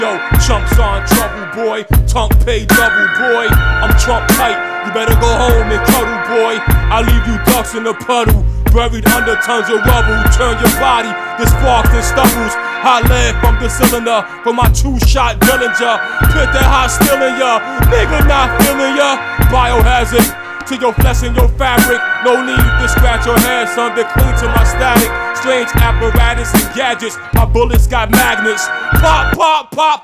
Yo, chumps on trouble, boy. Tunk pay double, boy. I'm Trump tight. You better go home and cuddle, boy. I leave you ducks in the puddle, buried under tons of rubble. Turn your body to sparks and stubbles. Hot lead from the cylinder, from my two-shot Dillinger. Put that hot still in ya, nigga not feeling ya. Biohazard to your flesh and your fabric. No need to scratch your head, son. They're clean to my static. Strange apparatus and gadgets. My bullets got magnets. Pop, pop, pop.